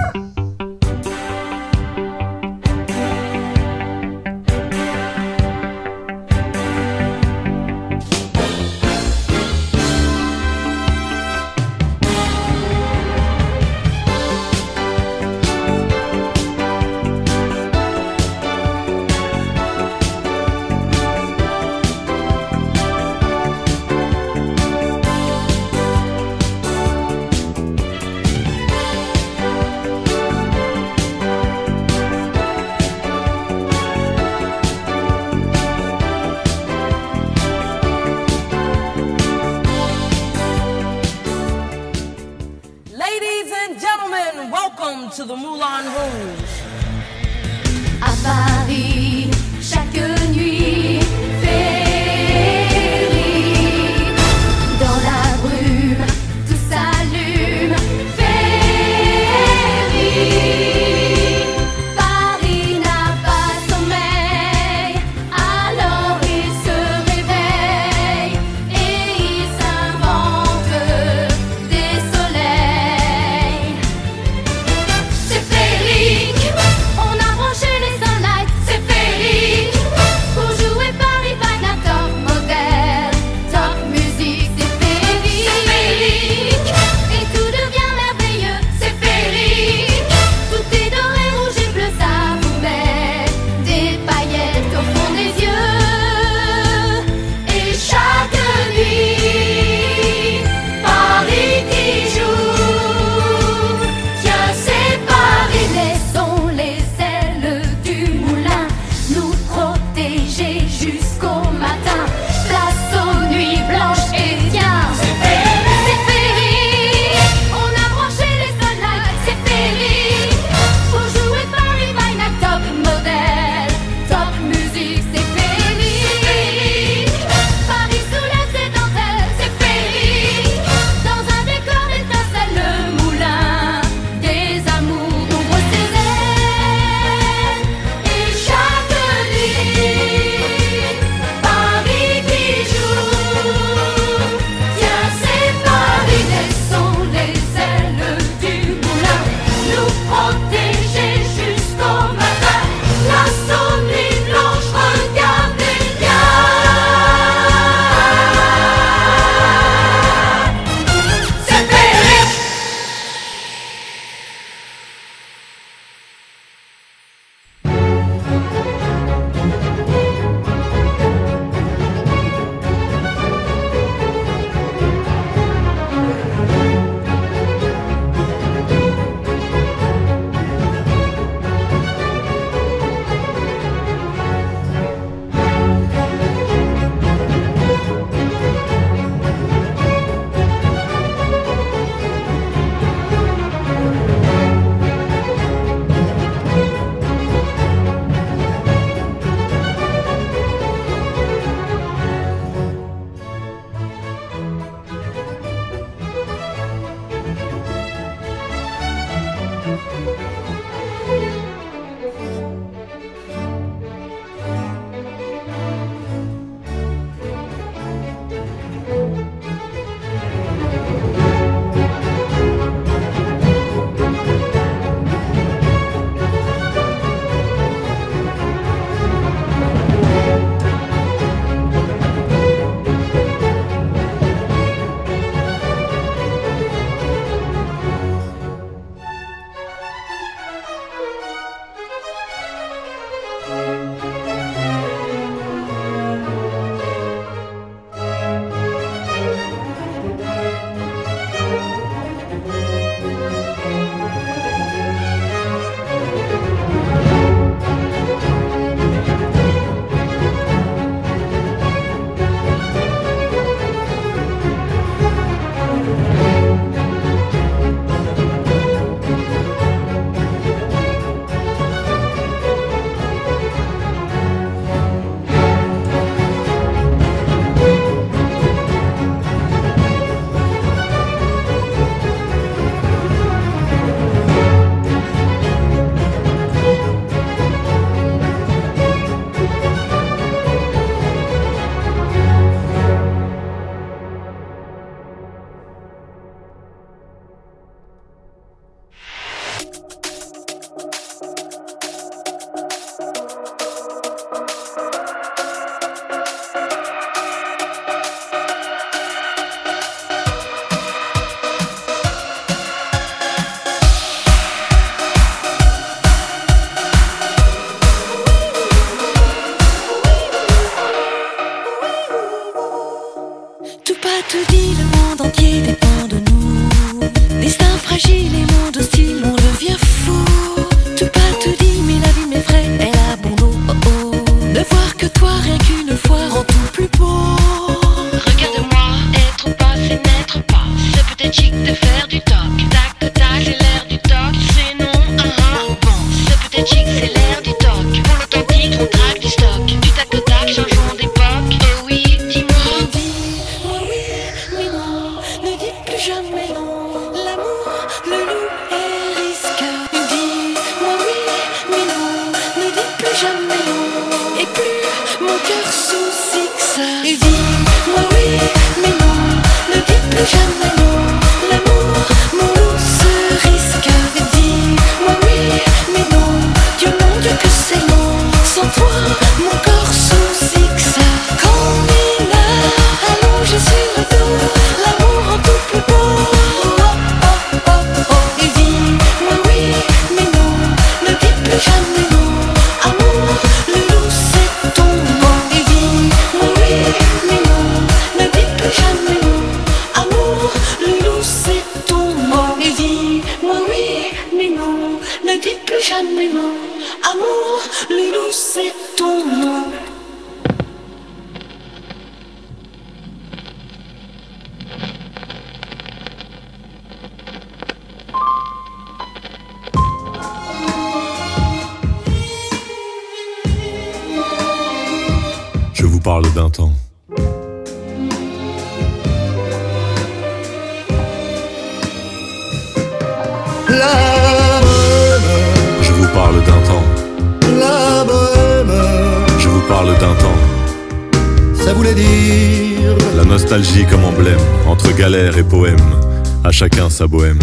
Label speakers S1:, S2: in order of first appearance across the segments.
S1: To the Moulin Rouge.
S2: À Paris, chaque nuit féerie, dans la brume, tout s'allume, féerie. Paris n'a pas sommeil, alors il se réveille et il s'invente des soleils. C'est féerique, on a branché les sunlights
S3: dit de faire du toc. Tac, tac, c'est l'air du toc. C'est non, bon, c'est peut-être chic, c'est l'air du toc. Pour l'authentique, on traque du stock. Du tac au tac, changeons d'époque. Oh oui, dis-moi.
S2: Dis-moi oui, mais non, ne dites plus jamais non. L'amour, le loup est risqué. Dis-moi oui, mais non, ne dites plus jamais non. Et plus mon cœur soucie que ça. Dis-moi oui, mais non, ne dites plus jamais non. L'amour, mon loup se risque. Dis-moi oui, mais non, Dieu mon Dieu que c'est long. Sans toi, mon corps soucie que ça. Quand il a allongé sur le dos, l'amour en tout plus beau. Oh, oh, oh, oh. Et dis-moi oui, mais non, ne dites plus jamais non. Amour, le loup c'est ton nom. Et dis-moi oui, mais non, ne dites plus jamais non. Amour, le loup c'est ton nom. Et dis-moi oui, mais non, ne dites plus jamais non. Amour, le loup c'est ton nom.
S4: Je vous parle d'un temps. Je vous parle d'un temps.
S5: La bohème,
S4: Je vous parle d'un temps.
S5: ça voulait dire
S4: La nostalgie comme emblème, entre galère et poème, à chacun sa bohème.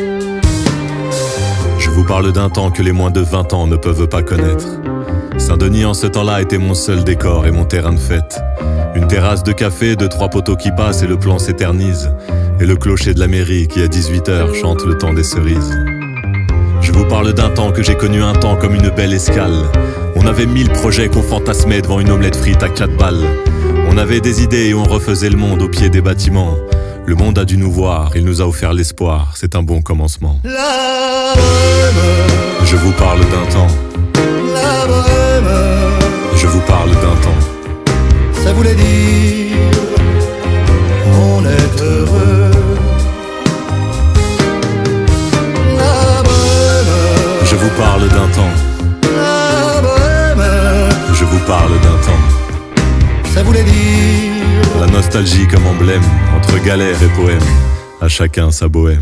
S4: Je vous parle d'un temps que les moins de 20 ans ne peuvent pas connaître. Saint-Denis en ce temps-là était mon seul décor et mon terrain de fête. Une terrasse de café, 2-3 poteaux qui passent et le plan s'éternise. Et le clocher de la mairie qui à 18h chante le temps des cerises. Je vous parle d'un temps que j'ai connu un temps comme une belle escale. On avait 1000 projets qu'on fantasmait devant une omelette frite à 4 balles. On avait des idées et on refaisait le monde au pied des bâtiments. Le monde a dû nous voir, il nous a offert l'espoir, c'est un bon commencement.
S5: la bohème,
S4: Je vous parle d'un temps,
S5: la bohème,
S4: je vous parle d'un temps.
S5: ça voulait dire on est heureux. La bohème,
S4: Je vous parle d'un temps,
S5: la bohème,
S4: je vous parle d'un temps.
S5: ça voulait dire
S4: La nostalgie comme emblème, entre galère et poème, à chacun sa bohème.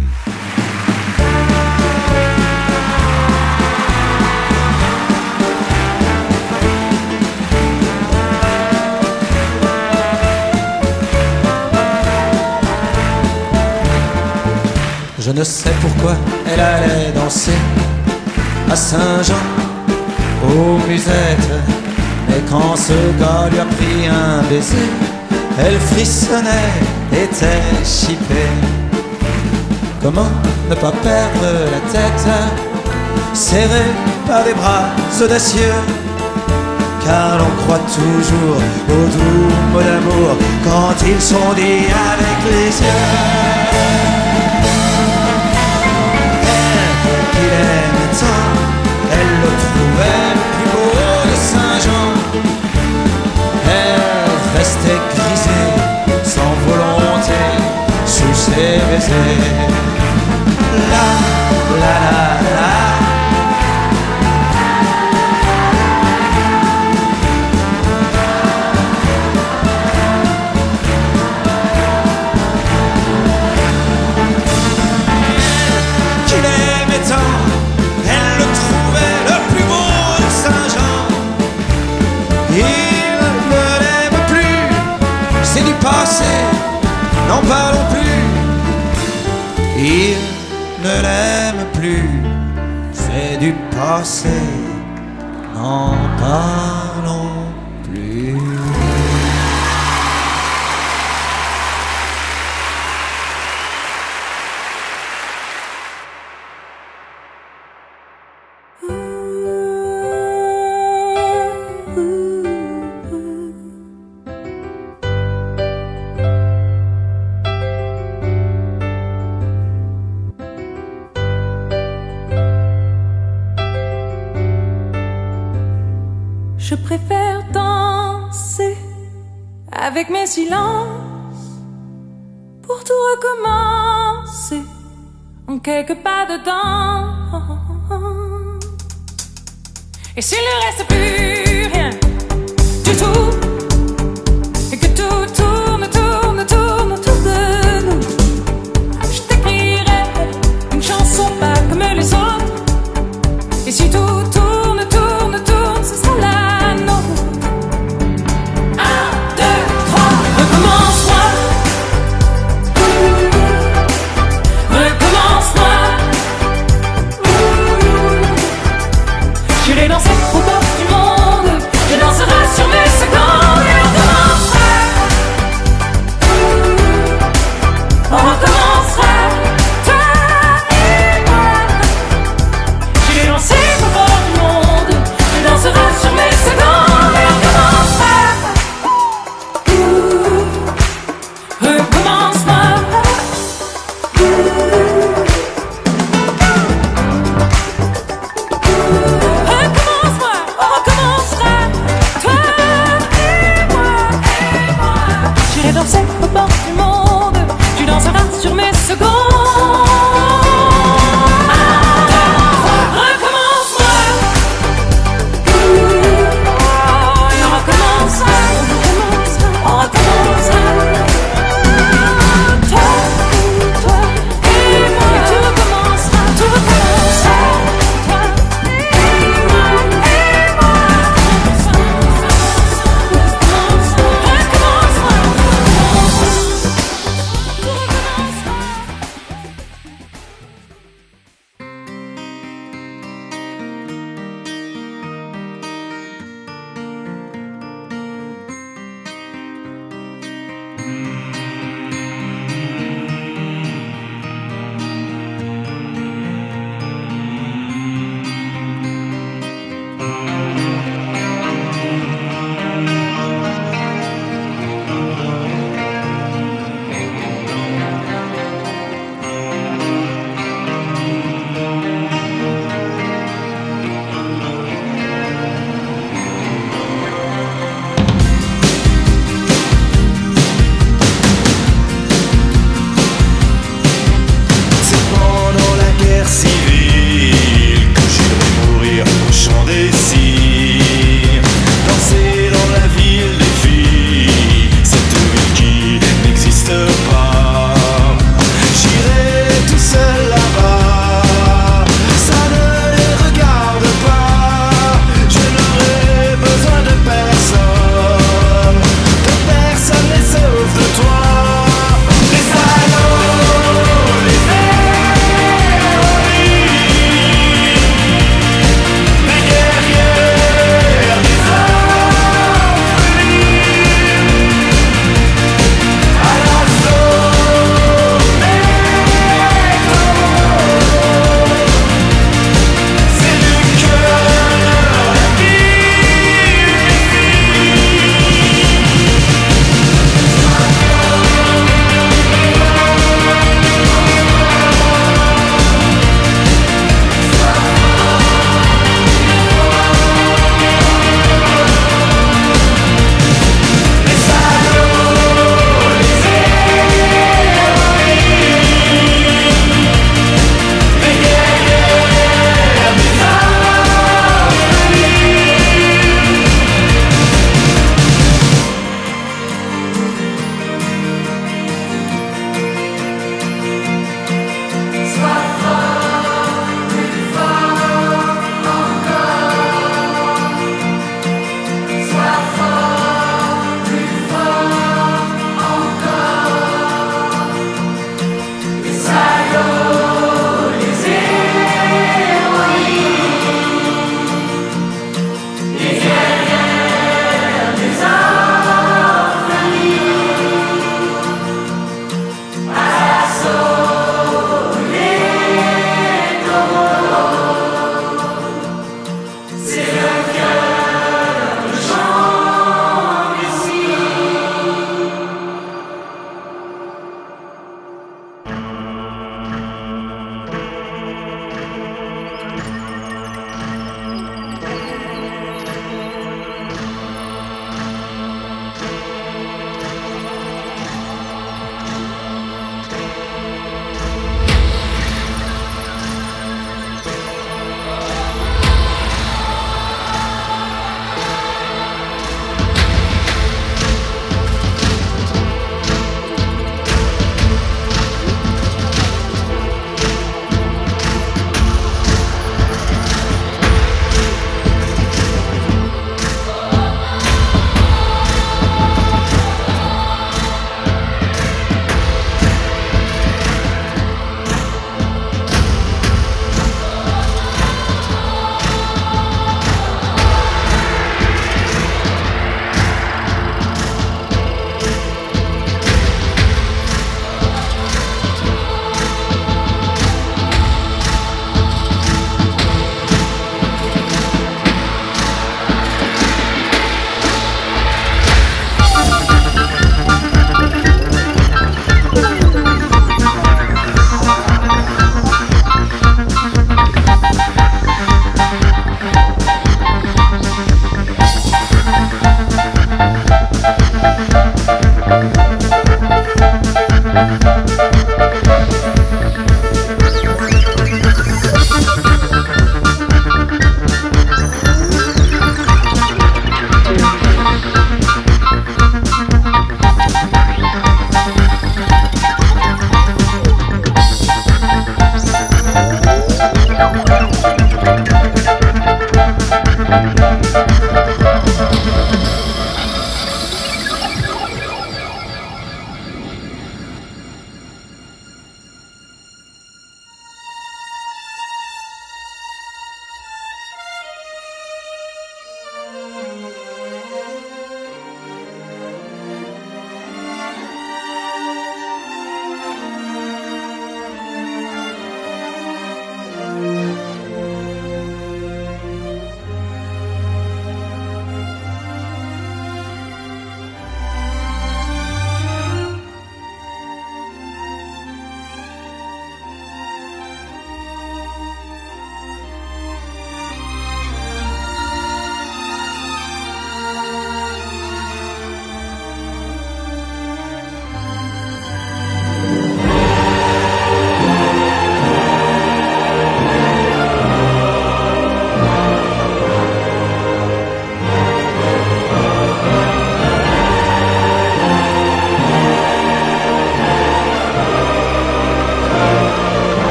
S6: Je ne sais pourquoi elle allait danser à Saint-Jean, aux musettes. Mais quand ce gars lui a pris un baiser, elle frissonnait, était chippée. Comment ne pas perdre la tête, serrée par des bras audacieux? Car l'on croit toujours aux doux mots d'amour quand ils sont dits avec les yeux. Qu'il aimait tant, elle le trouvait le plus beau de Saint-Jean. Elle restait grisée, sans volonté, sous ses baisers. La, la, la, la. Qu'il aimait tant, elle le trouvait le plus beau de Saint-Jean. Il ne l'aime plus, c'est du passé, n'en parlons plus. Il ne l'aime plus, c'est du passé, n'en parlons plus.
S1: Je préfère danser avec mes silences pour tout recommencer. en quelques pas dedans. Et s'il ne reste plus rien du tout, et que tout tourne, tourne, tourne autour de nous, je t'écrirai une chanson pas comme les autres. Et si tout tourne, tourne, tourne, ce sera la nôtre. 1, 2, 3, recommence-moi. Recommence-moi. J'irai danser au bord du monde.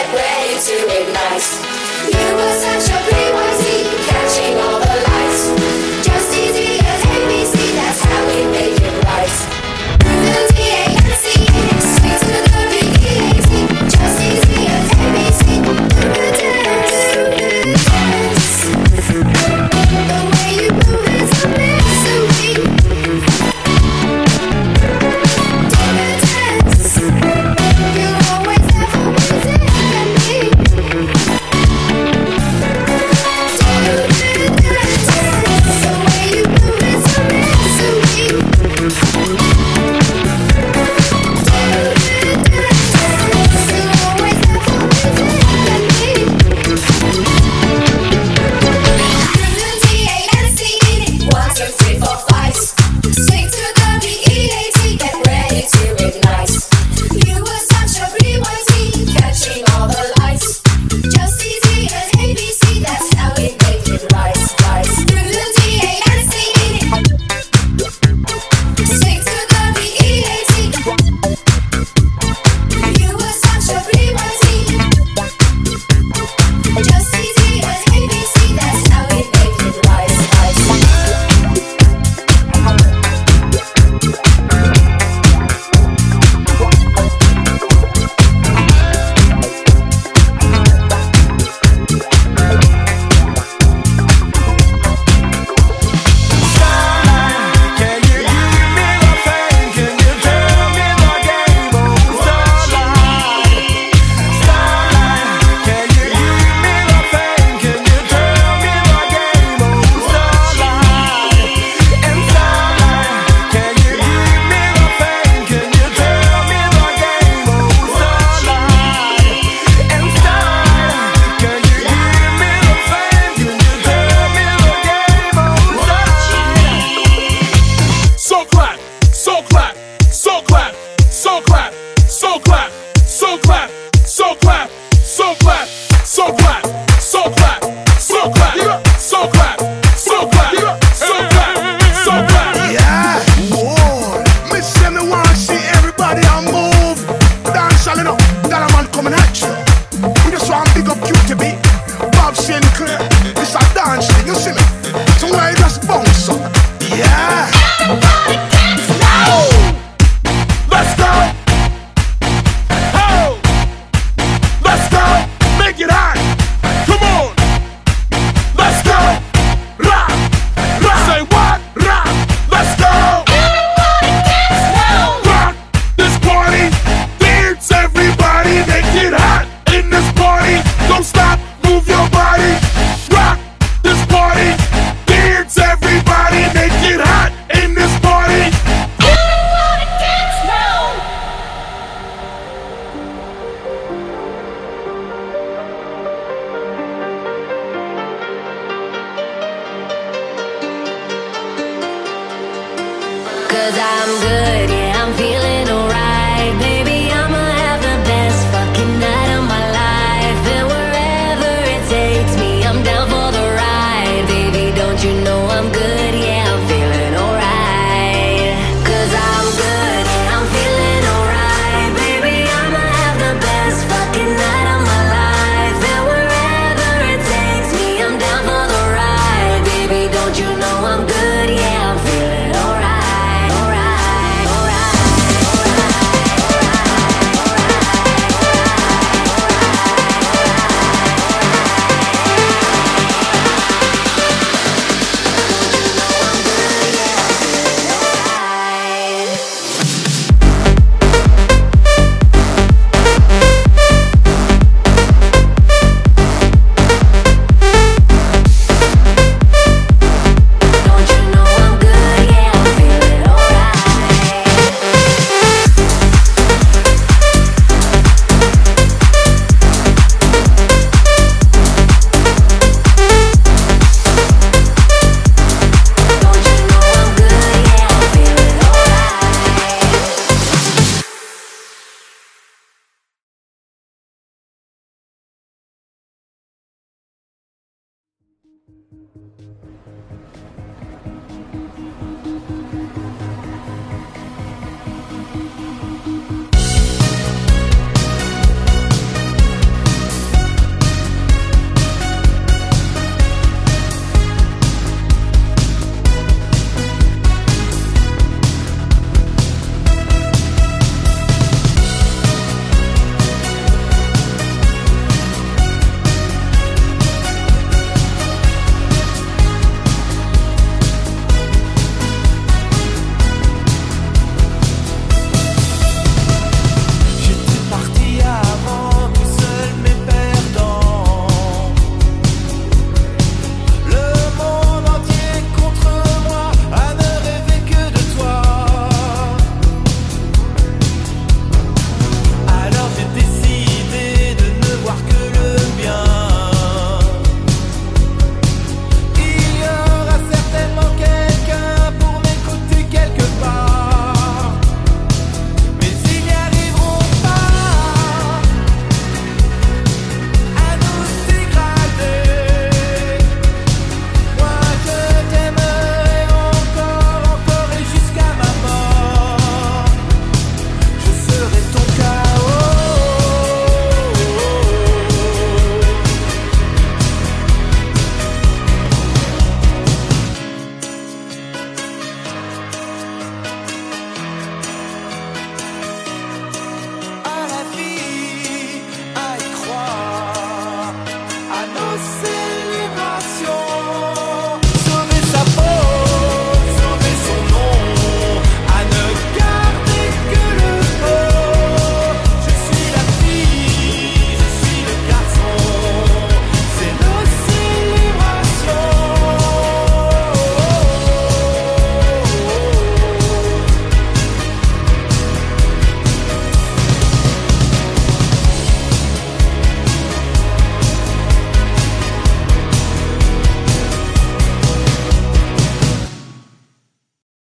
S2: get ready to ignite. You were such a BYZ, catching all the lights. Just easy as ABC, that's how we make it right. The DANC, straight to the BEAT. Just easy as ABC. Do the dance. The way you move is a mystery. Do the dance. You're always there for music and me.